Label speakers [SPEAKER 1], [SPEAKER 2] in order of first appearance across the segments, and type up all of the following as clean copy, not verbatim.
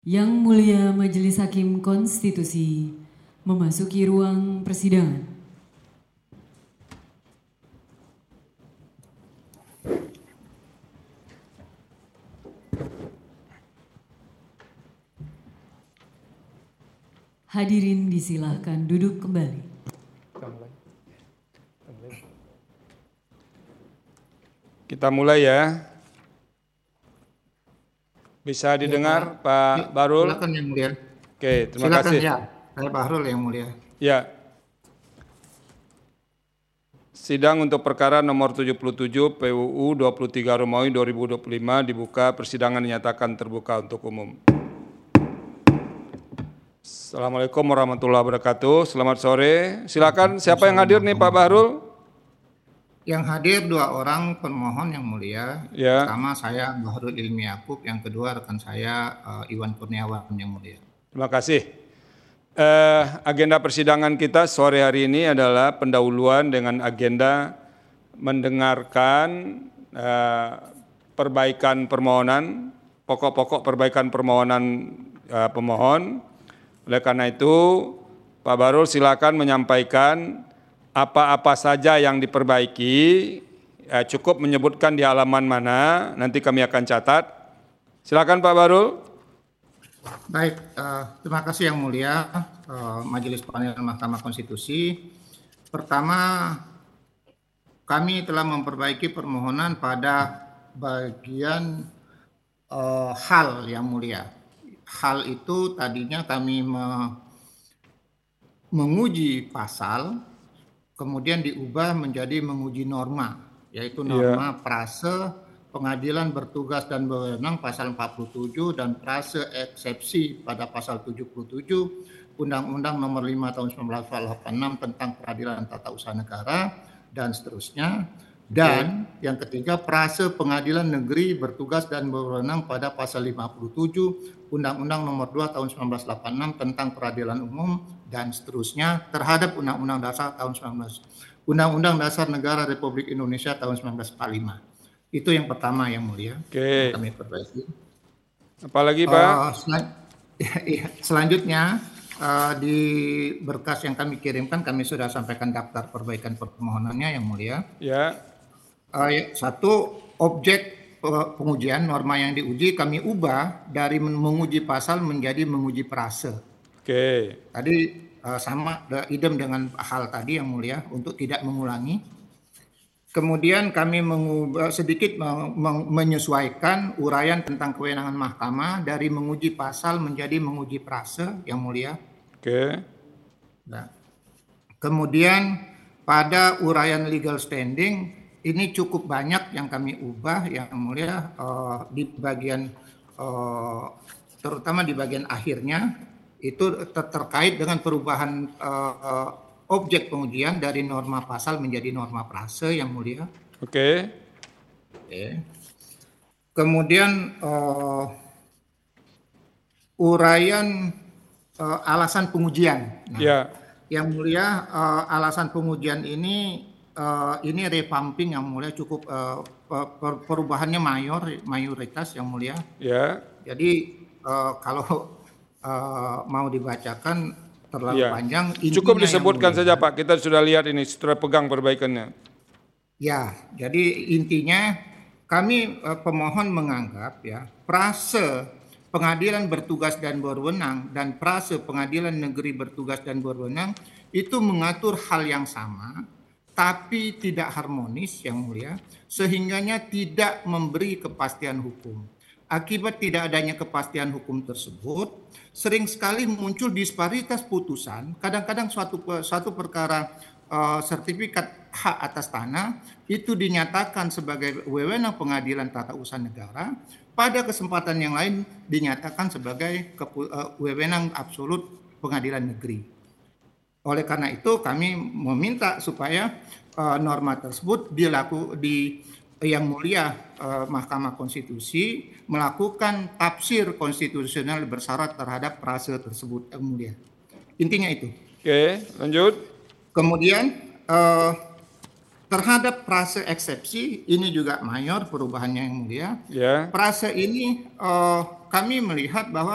[SPEAKER 1] Yang Mulia Majelis Hakim Konstitusi memasuki ruang persidangan. Hadirin disilahkan duduk kembali.
[SPEAKER 2] Kita mulai ya. Bisa didengar ya, Pak Bahrul?
[SPEAKER 3] Silakan Yang Mulia.
[SPEAKER 2] Oke, terima kasih.
[SPEAKER 3] Ya, saya Bahrul Yang Mulia.
[SPEAKER 2] Ya. Sidang untuk perkara nomor 77 PUU 23 Romawi 2025 dibuka, persidangan dinyatakan terbuka untuk umum. Assalamualaikum warahmatullahi wabarakatuh. Selamat sore. Silakan, siapa yang hadir nih Pak Bahrul?
[SPEAKER 3] Yang hadir 2 orang pemohon Yang Mulia.
[SPEAKER 2] Ya.
[SPEAKER 3] Pertama saya Bahrul Ilmi Yaakob, yang kedua rekan saya Iwan Kurniawan Yang Mulia.
[SPEAKER 2] Terima kasih. Agenda persidangan kita sore hari ini adalah pendahuluan dengan agenda mendengarkan perbaikan permohonan, pokok-pokok perbaikan permohonan pemohon. Oleh karena itu, Pak Bahrul silakan menyampaikan apa-apa saja yang diperbaiki, cukup menyebutkan di halaman mana, nanti kami akan catat. Silakan Pak Bahrul.
[SPEAKER 3] Baik, terima kasih Yang Mulia, Majelis Panel Mahkamah Konstitusi. Pertama, kami telah memperbaiki permohonan pada bagian hal Yang Mulia. Hal itu tadinya kami menguji pasal, kemudian diubah menjadi menguji norma, yaitu norma prase pengadilan bertugas dan berwenang pasal 47 dan prase eksepsi pada pasal 77 Undang-Undang Nomor 5 Tahun 1986 tentang Peradilan Tata Usaha Negara dan seterusnya. Dan yang ketiga, prase pengadilan negeri bertugas dan berwenang pada pasal 57 Undang-Undang Nomor 2 Tahun 1986 tentang Peradilan Umum dan seterusnya terhadap Undang-Undang Dasar tahun 19 Undang-Undang Dasar Negara Republik Indonesia tahun 1945. Itu yang pertama Yang Mulia.
[SPEAKER 2] Oke.
[SPEAKER 3] Kami perbaiki.
[SPEAKER 2] Apalagi Pak?
[SPEAKER 3] Selanjutnya di berkas yang kami kirimkan kami sudah sampaikan daftar perbaikan permohonannya Yang Mulia.
[SPEAKER 2] Ya.
[SPEAKER 3] Satu, objek pengujian norma yang diuji kami ubah dari menguji pasal menjadi menguji prase.
[SPEAKER 2] Oke.
[SPEAKER 3] Tadi sama idem dengan hal tadi Yang Mulia untuk tidak mengulangi. Kemudian kami mengubah sedikit menyesuaikan uraian tentang kewenangan mahkamah dari menguji pasal menjadi menguji prase Yang Mulia.
[SPEAKER 2] Oke.
[SPEAKER 3] Nah, kemudian pada uraian legal standing ini cukup banyak yang kami ubah Yang Mulia, di bagian terutama di bagian akhirnya itu terkait dengan perubahan objek pengujian dari norma pasal menjadi norma prase Yang Mulia.
[SPEAKER 2] Oke.
[SPEAKER 3] Kemudian uraian alasan pengujian.
[SPEAKER 2] Ya.
[SPEAKER 3] Yang Mulia, alasan pengujian ini revamping Yang Mulia, cukup perubahannya mayoritas Yang Mulia.
[SPEAKER 2] Ya.
[SPEAKER 3] Jadi kalau mau dibacakan terlalu panjang.
[SPEAKER 2] Cukup disebutkan saja Pak, kita sudah lihat ini, sudah pegang perbaikannya.
[SPEAKER 3] Ya, jadi intinya kami pemohon menganggap ya prase pengadilan bertugas dan berwenang dan prase pengadilan negeri bertugas dan berwenang itu mengatur hal yang sama, tapi tidak harmonis Yang Mulia, sehingganya tidak memberi kepastian hukum. Akibat tidak adanya kepastian hukum tersebut, sering sekali muncul disparitas putusan. Kadang-kadang suatu perkara sertifikat hak atas tanah itu dinyatakan sebagai wewenang pengadilan tata usaha negara, pada kesempatan yang lain dinyatakan sebagai wewenang absolut pengadilan negeri. Oleh karena itu kami meminta supaya norma tersebut Yang Mulia Mahkamah Konstitusi melakukan tafsir konstitusional bersyarat terhadap prase tersebut Yang Mulia. Intinya itu.
[SPEAKER 2] Oke, lanjut.
[SPEAKER 3] Kemudian terhadap prase eksepsi ini juga mayor perubahannya Yang Mulia.
[SPEAKER 2] Ya.
[SPEAKER 3] Prase ini kami melihat bahwa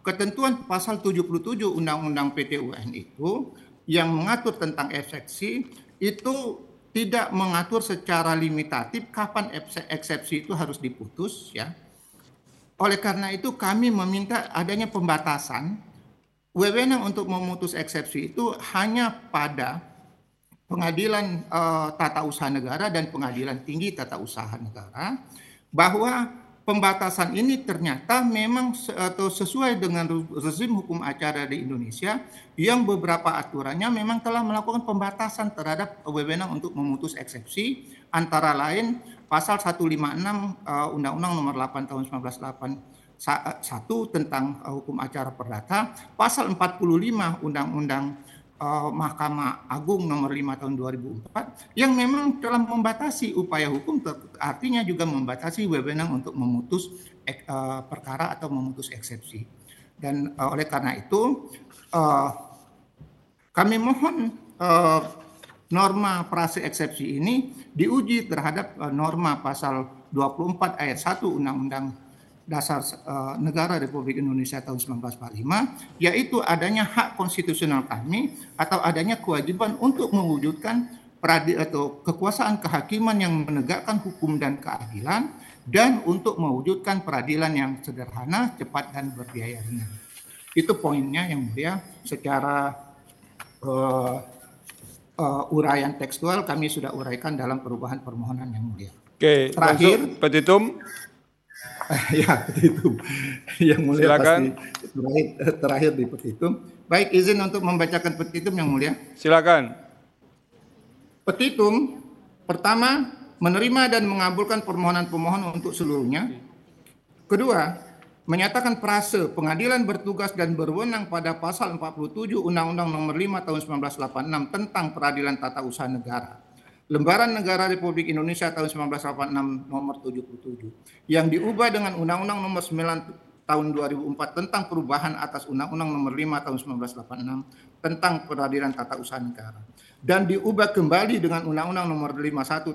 [SPEAKER 3] ketentuan pasal 77 Undang-Undang PT-UN itu yang mengatur tentang eksepsi itu tidak mengatur secara limitatif kapan eksepsi itu harus diputus, ya. Oleh karena itu kami meminta adanya pembatasan wewenang untuk memutus eksepsi itu hanya pada Pengadilan Tata Usaha Negara dan Pengadilan Tinggi Tata Usaha Negara, bahwa pembatasan ini ternyata memang atau sesuai dengan rezim hukum acara di Indonesia yang beberapa aturannya memang telah melakukan pembatasan terhadap wewenang untuk memutus eksepsi, antara lain pasal 156 Undang-Undang Nomor 8 Tahun 1981 tentang hukum acara perdata, pasal 45 Undang-Undang Mahkamah Agung Nomor 5 Tahun 2004 yang memang telah membatasi upaya hukum, artinya juga membatasi wewenang untuk memutus perkara atau memutus eksepsi. Dan oleh karena itu kami mohon norma prase eksepsi ini diuji terhadap norma pasal 24 ayat 1 Undang-Undang Dasar Negara Republik Indonesia tahun 1945, yaitu adanya hak konstitusional kami atau adanya kewajiban untuk mewujudkan atau kekuasaan kehakiman yang menegakkan hukum dan keadilan, dan untuk mewujudkan peradilan yang sederhana, cepat, dan berbiaya ringan. Itu poinnya yang mulia. Secara uraian tekstual kami sudah uraikan dalam perubahan permohonan yang mulia.
[SPEAKER 2] Oke, terakhir petitum.
[SPEAKER 3] Ya, petitum. Yang mulia
[SPEAKER 2] silakan.
[SPEAKER 3] Pasti terakhir di petitum. Baik, izin untuk membacakan petitum yang mulia.
[SPEAKER 2] Silakan.
[SPEAKER 3] Petitum pertama, menerima dan mengabulkan permohonan pemohon untuk seluruhnya. Kedua, menyatakan prase pengadilan bertugas dan berwenang pada pasal 47 Undang-Undang Nomor 5 Tahun 1986 tentang Peradilan Tata Usaha Negara, Lembaran Negara Republik Indonesia tahun 1986 nomor 77 yang diubah dengan Undang-Undang Nomor 9 tahun 2004 tentang perubahan atas Undang-Undang Nomor 5 tahun 1986 tentang Peradilan Tata Usaha Negara, dan diubah kembali dengan Undang-Undang Nomor 51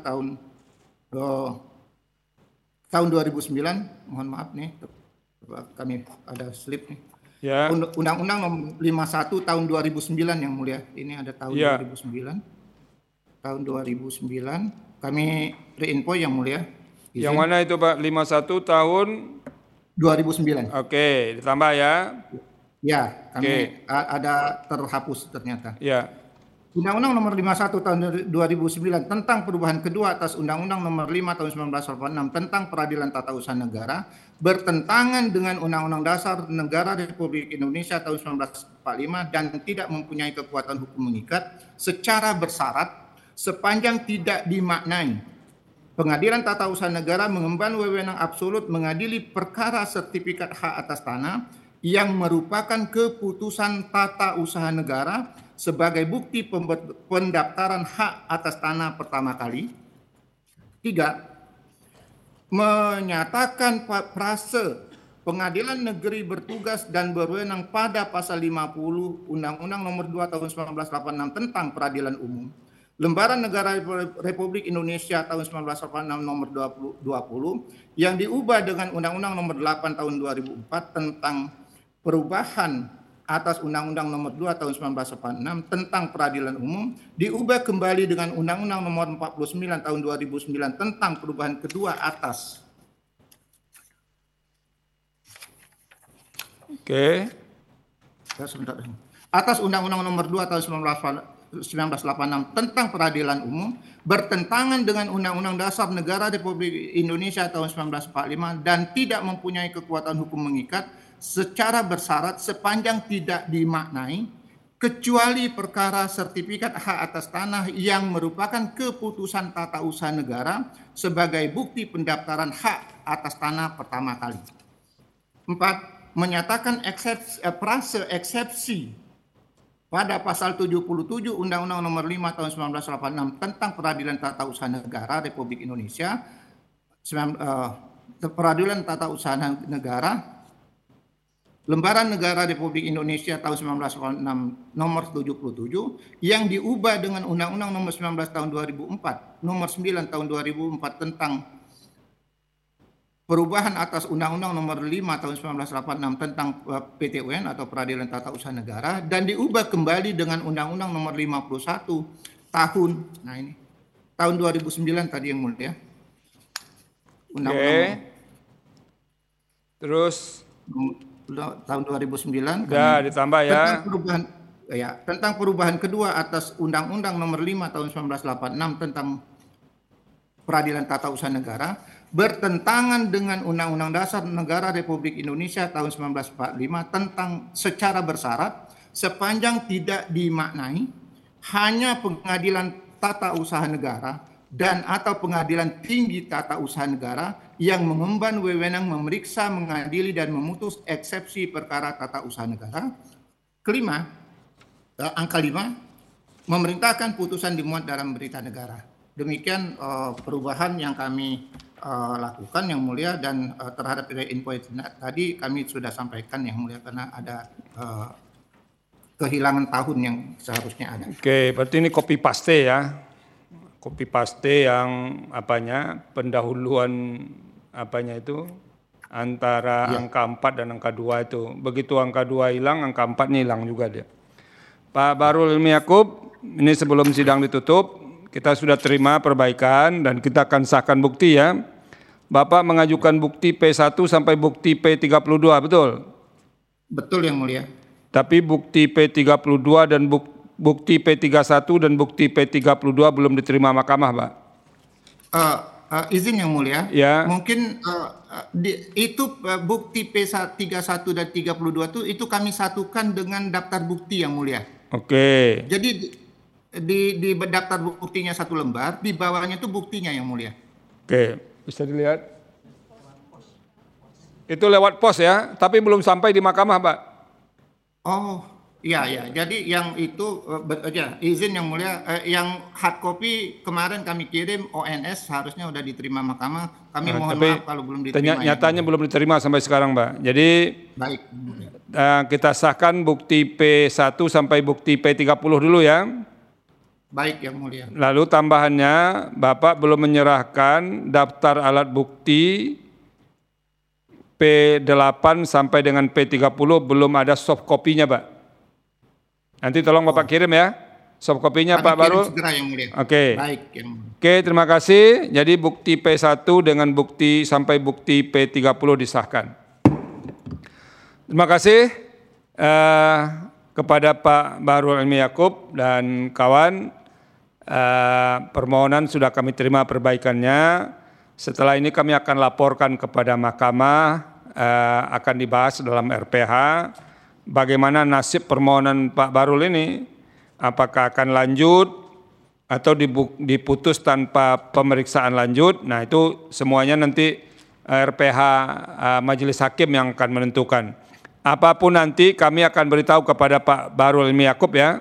[SPEAKER 3] tahun 2009. Mohon maaf nih, kami ada slip nih.
[SPEAKER 2] Ya.
[SPEAKER 3] Undang-Undang Nomor 51 tahun 2009 yang mulia. Ini ada tahun 2009. Tahun 2009 kami reinfo yang mulia.
[SPEAKER 2] Izin. Yang mana itu Pak? 51 tahun
[SPEAKER 3] 2009.
[SPEAKER 2] Oke, ditambah ya.
[SPEAKER 3] Ya, kami ada terhapus ternyata.
[SPEAKER 2] Ya.
[SPEAKER 3] Undang-Undang Nomor 51 tahun 2009 tentang perubahan kedua atas Undang-Undang Nomor 5 tahun 1986 tentang Peradilan Tata Usaha Negara bertentangan dengan Undang-Undang Dasar Negara Republik Indonesia tahun 1945 dan tidak mempunyai kekuatan hukum mengikat secara bersyarat sepanjang tidak dimaknai. Pengadilan Tata Usaha Negara mengemban wewenang absolut mengadili perkara sertifikat hak atas tanah yang merupakan keputusan tata usaha negara sebagai bukti pendaftaran hak atas tanah pertama kali. 3. Menyatakan prase Pengadilan Negeri bertugas dan berwenang pada pasal 50 Undang-Undang Nomor 2 Tahun 1986 tentang Peradilan Umum, Lembaran Negara Republik Indonesia tahun 1986 nomor 20 yang diubah dengan Undang-Undang Nomor 8 tahun 2004 tentang perubahan atas Undang-Undang Nomor 2 tahun 1986 tentang Peradilan Umum, diubah kembali dengan Undang-Undang Nomor 49 tahun 2009 tentang perubahan kedua atas.
[SPEAKER 2] Oke.
[SPEAKER 3] Atas Undang-Undang Nomor 2 tahun 1986 tentang Peradilan Umum bertentangan dengan Undang-Undang Dasar Negara Republik Indonesia tahun 1945 dan tidak mempunyai kekuatan hukum mengikat secara bersyarat sepanjang tidak dimaknai kecuali perkara sertifikat hak atas tanah yang merupakan keputusan tata usaha negara sebagai bukti pendaftaran hak atas tanah pertama kali. 4. Menyatakan prase eksepsi pada pasal 77 Undang-Undang Nomor 5 Tahun 1986 tentang Peradilan Tata Usaha Negara Republik Indonesia, Peradilan Tata Usaha Negara, Lembaran Negara Republik Indonesia tahun 1986 nomor 77 yang diubah dengan Undang-Undang Nomor 19 tahun 2004, Nomor 9 tahun 2004 tentang perubahan atas Undang-Undang Nomor 5 Tahun 1986 tentang PTUN atau Peradilan Tata Usaha Negara dan diubah kembali dengan Undang-Undang Nomor 51 tahun 2009 tadi yang mulia.
[SPEAKER 2] Undang-undang. Terus
[SPEAKER 3] tahun 2009
[SPEAKER 2] ya ditambah ya.
[SPEAKER 3] Tentang perubahan kedua atas Undang-Undang Nomor 5 Tahun 1986 tentang Peradilan Tata Usaha Negara bertentangan dengan Undang-Undang Dasar Negara Republik Indonesia tahun 1945 tentang secara bersyarat sepanjang tidak dimaknai hanya pengadilan tata usaha negara dan atau pengadilan tinggi tata usaha negara yang mengemban wewenang memeriksa, mengadili dan memutus eksepsi perkara tata usaha negara. Kelima, angka 5, memerintahkan putusan dimuat dalam berita negara. Demikian perubahan yang kami lakukan yang mulia, dan terhadap info tadi kami sudah sampaikan yang mulia karena ada kehilangan tahun yang seharusnya ada.
[SPEAKER 2] Oke, berarti ini copy paste ya. Copy paste yang pendahuluan itu antara angka 4 dan angka 2 itu. Begitu angka 2 hilang, angka 4-nya hilang juga dia. Pak Barul Hilmi Yaakob, ini sebelum sidang ditutup, kita sudah terima perbaikan dan kita akan sahkan bukti ya. Bapak mengajukan bukti P1 sampai bukti P32, betul? Betul yang mulia. Tapi bukti P32 dan bukti P31 dan bukti P32 belum diterima mahkamah, Pak.
[SPEAKER 3] Izin yang mulia,
[SPEAKER 2] ya.
[SPEAKER 3] Mungkin bukti P31 dan 32 itu kami satukan dengan daftar bukti yang mulia.
[SPEAKER 2] Oke.
[SPEAKER 3] Jadi di daftar buktinya satu lembar, di bawahnya itu buktinya yang mulia.
[SPEAKER 2] Oke, bisa dilihat. Itu lewat pos ya, tapi belum sampai di mahkamah, Pak.
[SPEAKER 3] Oh, iya. Jadi yang itu izin yang mulia, yang hard copy kemarin kami kirim ONS harusnya sudah diterima mahkamah. Kami mohon maaf kalau belum diterima.
[SPEAKER 2] Nyatanya belum diterima sampai sekarang, Pak. Jadi
[SPEAKER 3] baik.
[SPEAKER 2] Kita sahkan bukti P1 sampai bukti P30 dulu ya.
[SPEAKER 3] Baik yang mulia.
[SPEAKER 2] Lalu tambahannya Bapak belum menyerahkan daftar alat bukti P8 sampai dengan P30, belum ada soft copy-nya, Pak. Nanti tolong Bapak kirim ya, soft copy-nya Pak Barul.
[SPEAKER 3] Segera yang mulia.
[SPEAKER 2] Oke.
[SPEAKER 3] Baik.
[SPEAKER 2] Oke, terima kasih. Jadi bukti P1 dengan bukti sampai bukti P30 disahkan. Terima kasih kepada Pak Barul Hilmi Yaakob dan kawan. Permohonan sudah kami terima perbaikannya. Setelah ini kami akan laporkan kepada mahkamah, akan dibahas dalam RPH bagaimana nasib permohonan Pak Barul ini, apakah akan lanjut atau diputus tanpa pemeriksaan lanjut. Nah itu semuanya nanti RPH Majelis Hakim yang akan menentukan. Apapun nanti kami akan beritahu kepada Pak Barul Hilmi Yaakob ya.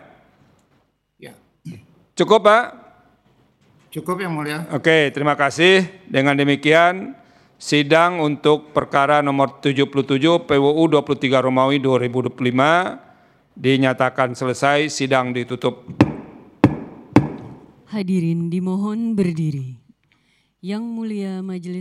[SPEAKER 2] Cukup Pak?
[SPEAKER 3] Cukup yang mulia.
[SPEAKER 2] Oke, terima kasih. Dengan demikian, sidang untuk perkara nomor 77 PWU 23 Romawi 2025 dinyatakan selesai, sidang ditutup.
[SPEAKER 1] Hadirin dimohon berdiri. Yang mulia Majelis